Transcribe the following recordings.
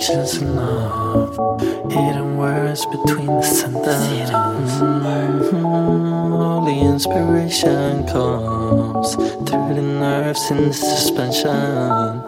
visions of love, hidden words between the sentences. Holy inspiration comes through the nerves in the suspension.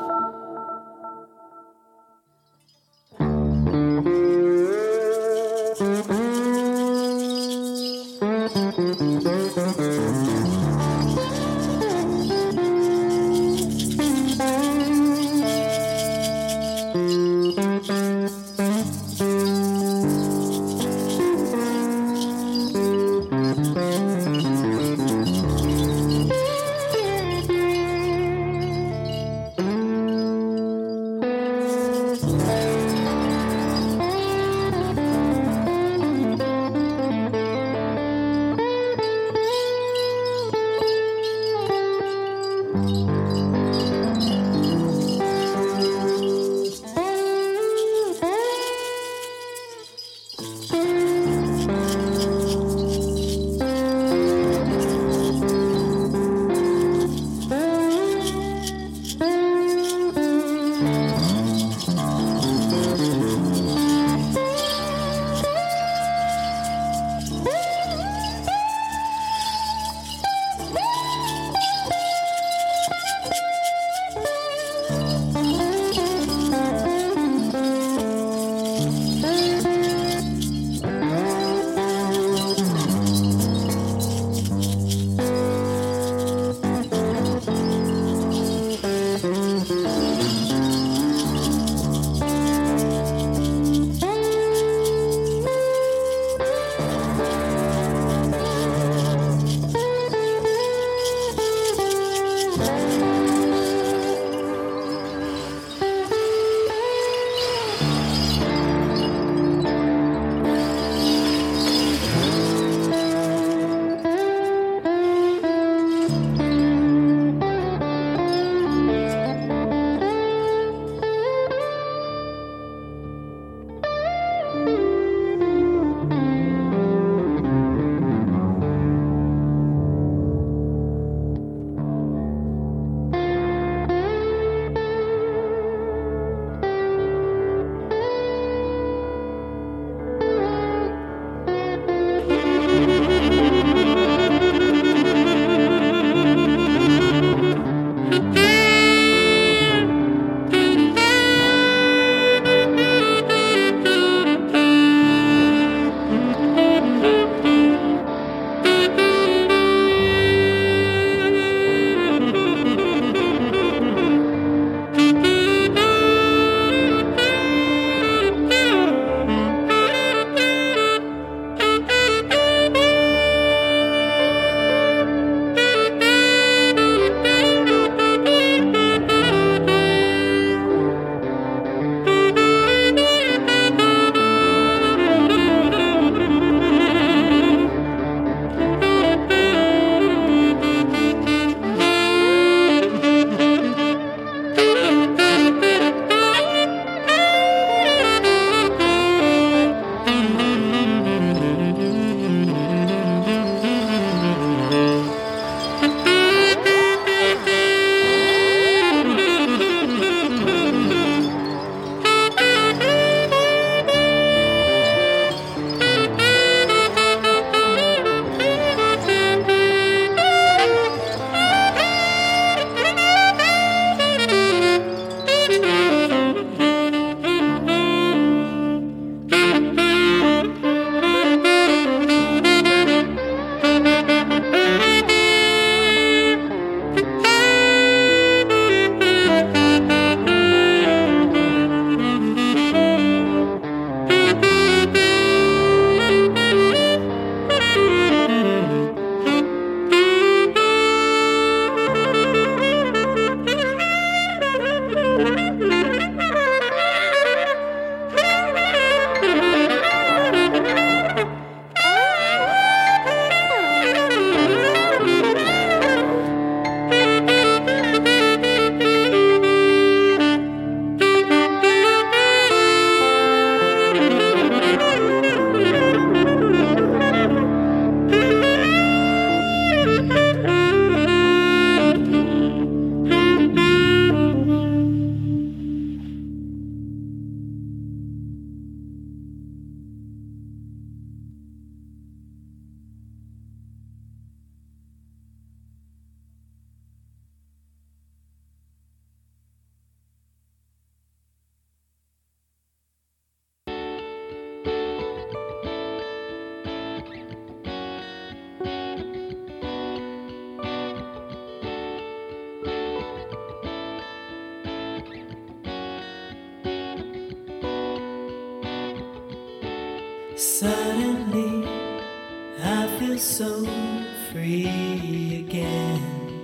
Suddenly, I feel so free again.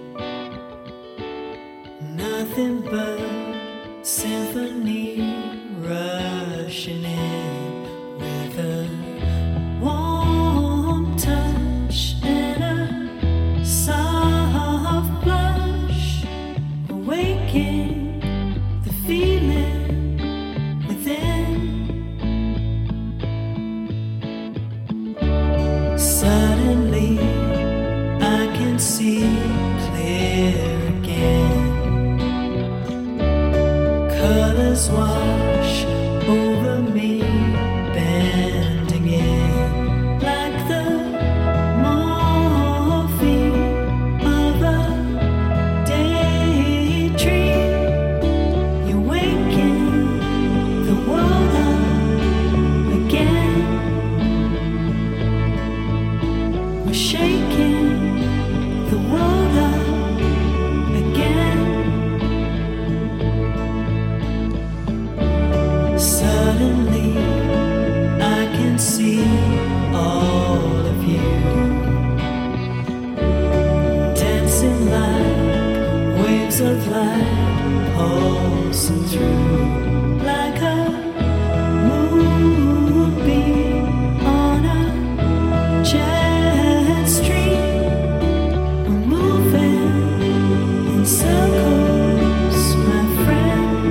Nothing but symphony rushing in with a warm touch and a soft blush, awaking the feeling within. Suddenly, I can see clear again. Colors wash over me, bending in like the morphine of a daydream. You're waking the world up again. We're shaking the world up again. Suddenly, I can see all of you dancing like waves of light, pulsing through like a moonbeam on a jet stream. We're moving in circles, my friend,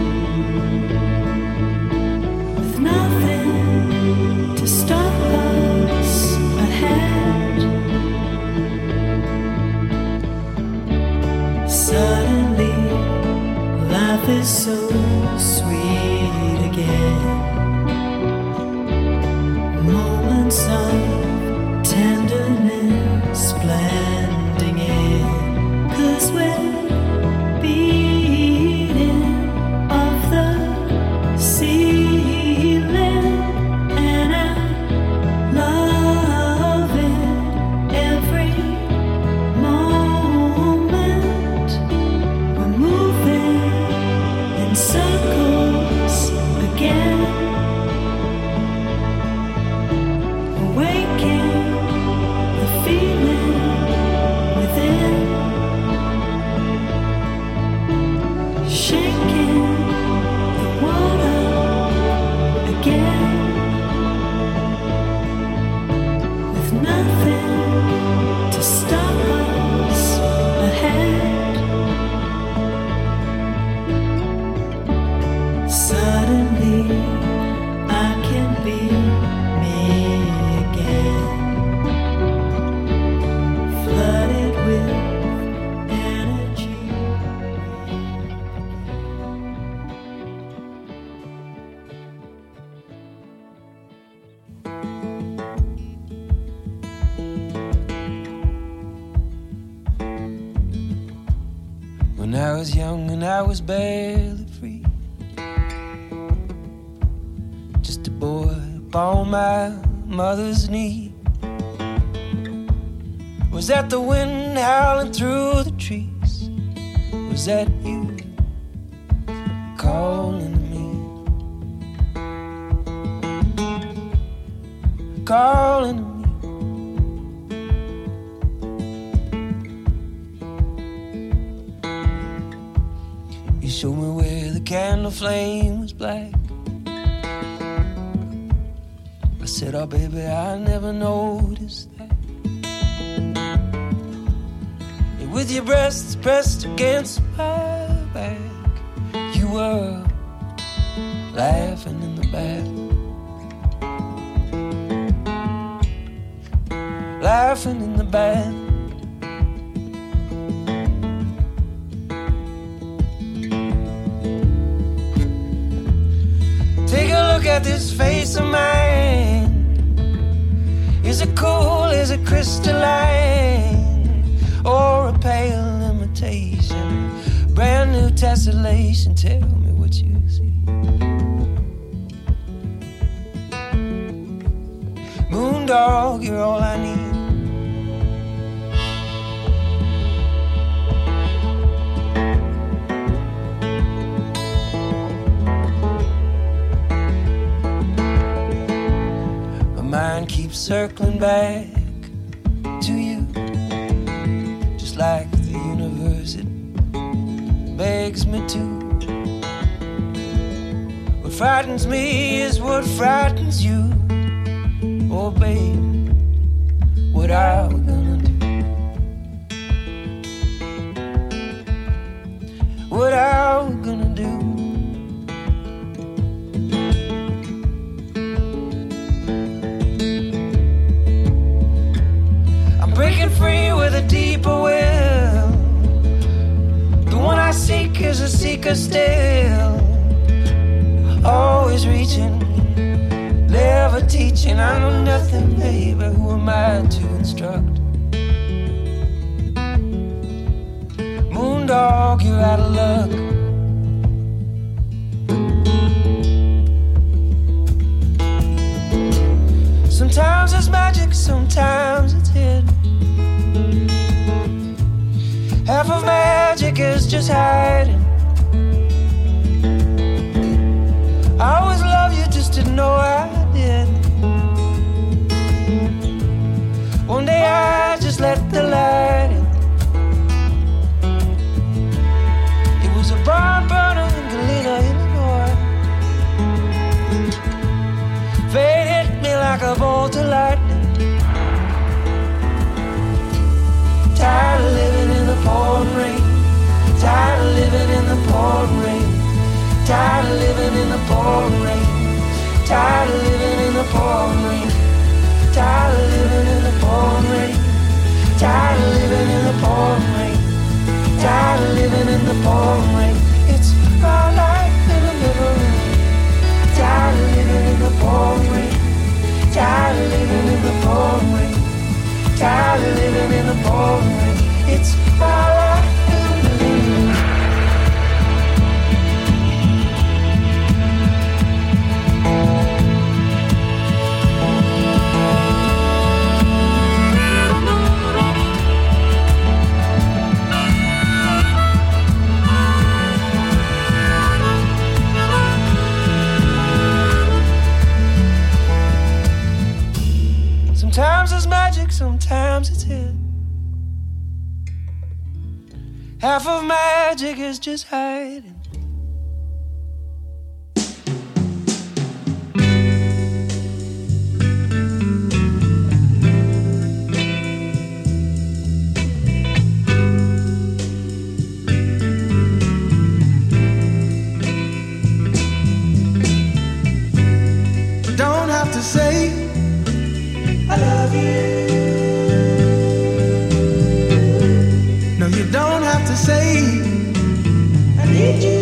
with nothing to stop us ahead. Suddenly, life is so sweet again. Moments of tenderness blending in, 'cause we're beating off the ceiling, and I love it every moment. We're moving in circles again, awaking the feeling within, shaking the world up again, with nothing to stop us ahead. Suddenly, I can be me again, flooded with energy. When I was young and I was barely free, just a boy upon my mother's knee. Was that the wind howling through the trees? Was that you calling to me? Calling to me. You showed me where the candle flame was black. I said, oh baby, I never noticed that. And with your breasts pressed against my back, you were laughing in the back. Laughing in the back. Take a look at this face of mine. Is it cool, is it crystalline, or a pale imitation? Brand new tessellation, tell me what you see. Moondog, you're all I need. circling back to you, just like the universe, it begs me to. What frightens me is what frightens you. Oh babe, what are we gonna do? What are we gonna do? I'm breaking free with a deeper will. The one I seek is a seeker still, always reaching, never teaching. I know nothing, baby, who am I to instruct? Moondog, you're out of luck. Sometimes it's magic, sometimes it's hidden. Half of magic is just hiding. I always loved you, just didn't know I did. One day I just let the light in. It was a barn burner in Galena, Illinois. Fate hit me like a bolt of lightning. Tired of living in the pouring rain. Tired of living in the pouring rain. Tired of living in the pouring rain. Tired of living in the pouring rain. Tired of living in the pouring rain. Tired of living in the pouring rain. Tired of living in the pouring rain. It's my life in the living. Tired of living in the pouring rain. Tired of living in the pouring rain. Tired of living in the pouring rain. It's my life in the living. Sometimes it's magic, sometimes it's hidden. Half of magic is just hiding. Don't have to say I love you. No, you don't have to say I need you.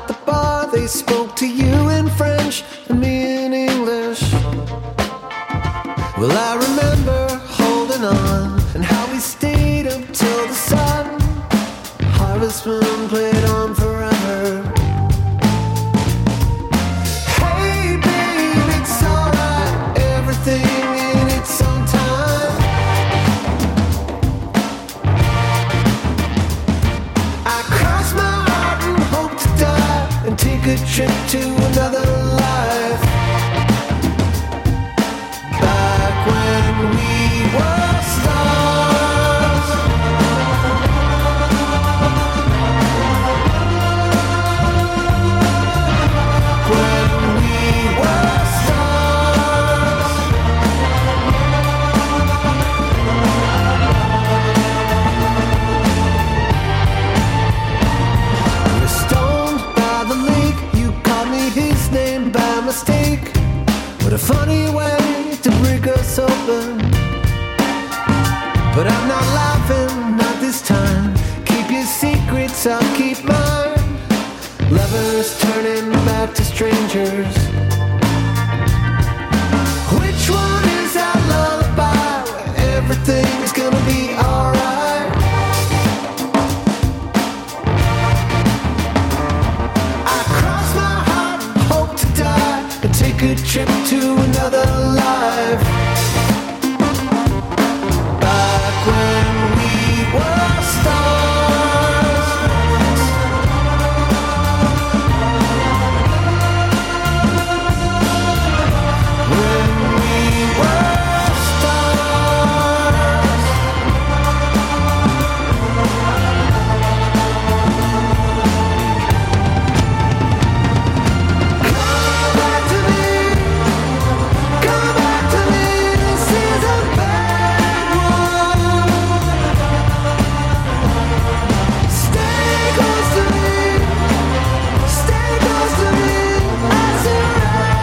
at the bar, they spoke to you in French and me in English. Well, I remember holding on and how we stayed up till the sun. Harvest Moon played on forever. Hey babe, it's alright, everything in its own time. I cross my heart and hope to die and take a trip to another life. Back when we were stars. When we were stars. We're stoned by the lake. You called me his name by mistake. What a funny way to break us open. But I'm not laughing, not this time. Keep your secrets, I'll keep mine. Lovers turning back to strangers. Which one is our lullaby where everything's gonna be alright? I cross my heart, hope to die and take a trip to another life. Back when we were stars. When we were stars. Come back to me. Come back to me. This is a bad one. Stay close to me. Stay close to me. I surrender.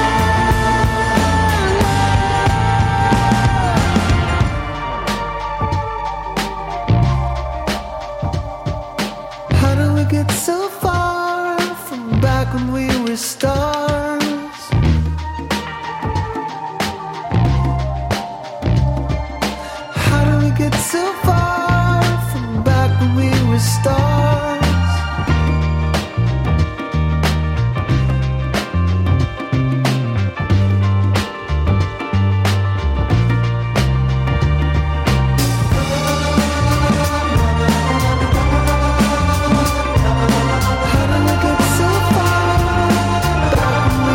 How do we get so far from back when we were stars? How do we get so far from back when we were stars? How do we get so far back when we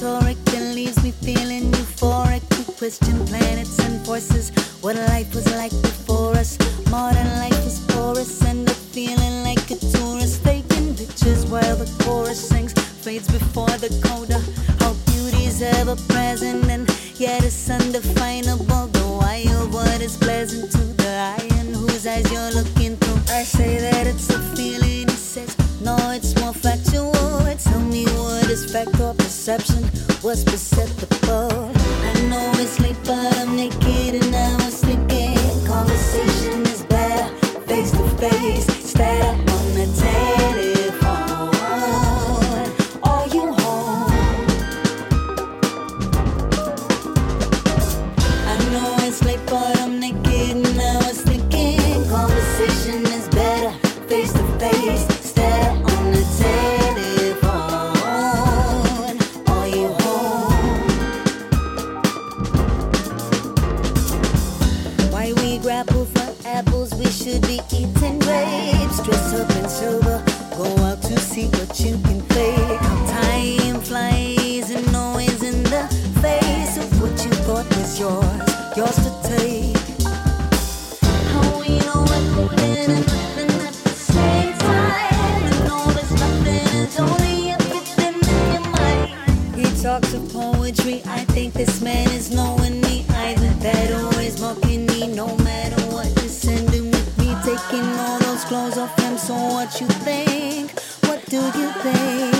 rhetoric that leaves me feeling euphoric. We question planets and forces, what life was like before us. Modern life is porous, end up feeling like a tourist, taking pictures while the chorus sings, fades before the coda. How beauty's ever present and yet it's undefinable. The wild what is pleasant to the eye and whose eyes you're looking through. I say that it's a feeling, he says no, it's more factual. Tell me what is fact or perception, what's perceptible. I know it's late but I'm naked and I was thinking conversation is better face to face, instead of on the telephone. Are you home? I know it's late but I'm naked and I was thinking conversation is better face to face, instead of on the telephone. Are you home? Why we grapple for apples, we should be eating grapes. Dress up and sober, go out to see what you can fake. How time flies and always in the face of what you thought was yours to take. How we know we're holding and nothing at the same time, and all this nothing is only everything in your mind. He talks of poetry, I think this man is knowing me either. That always mocking me no matter what, descending with me, taking all those clothes off him. So what you think? What do you think?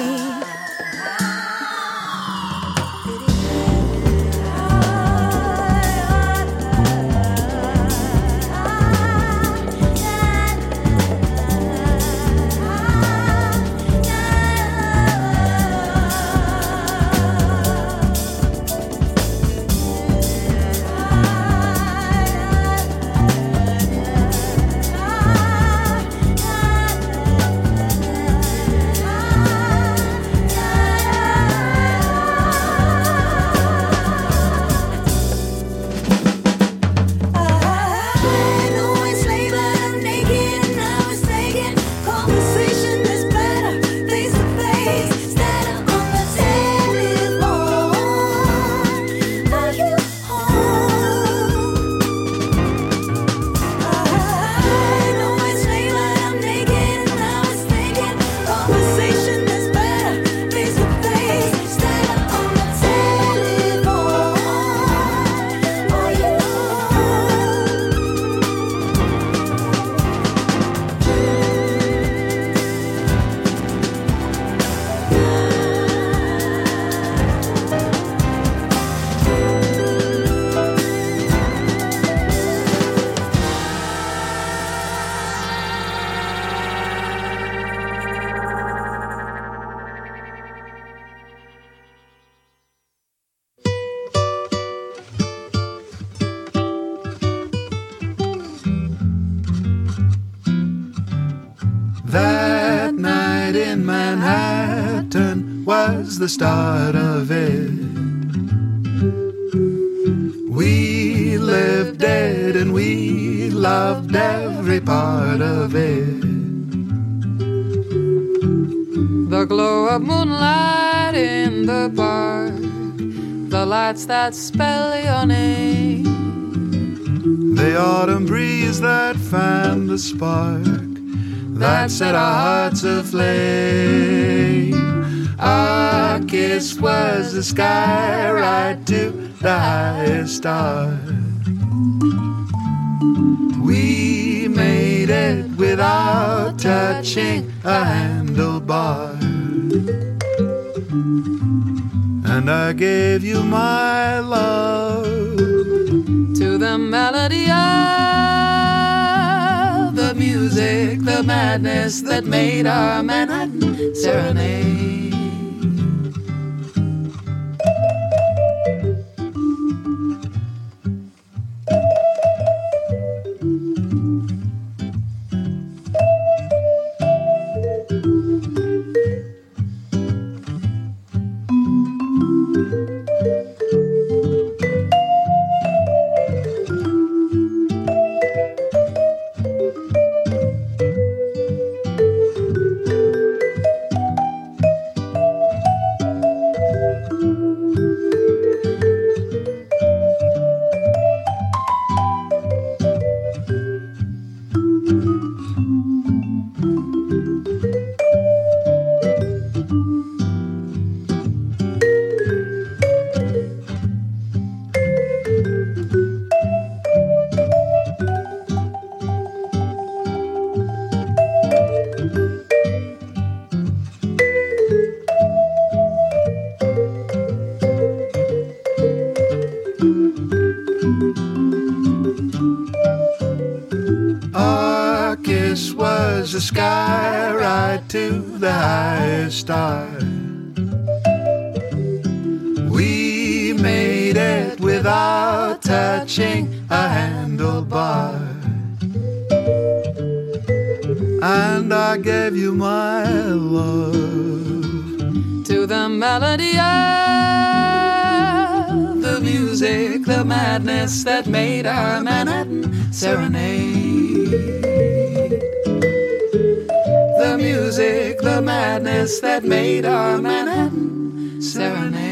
That night in Manhattan was the start of it. We lived dead and we loved every part of it. The glow of moonlight in the park, the lights that spell your name, the autumn breeze that fanned the spark that set our hearts aflame. Our kiss was the sky right to the highest star. We made it without touching a handlebar. And I gave you my love to the melody of the music, the madness that made our Manhattan serenade. this was a sky ride to the highest star. We made it without touching a handlebar. And I gave you my love to the melody of the music, the madness that made our Manhattan serenade. The music, the madness that made our Manhattan serenade.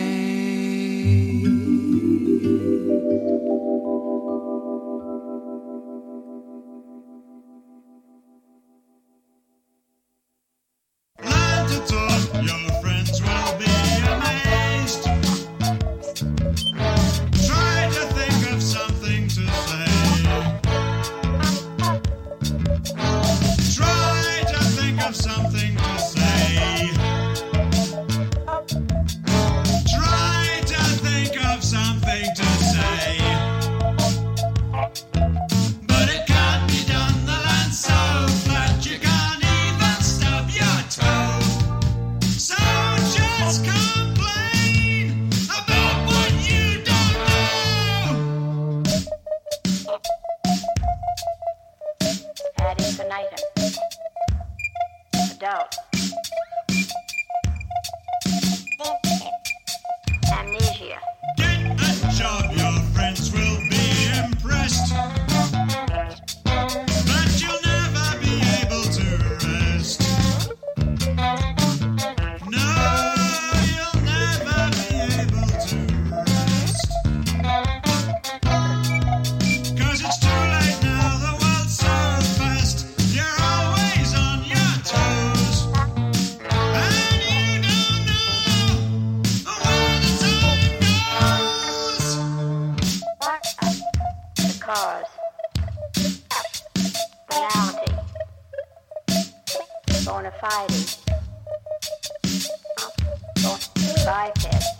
Bona fide. Biped.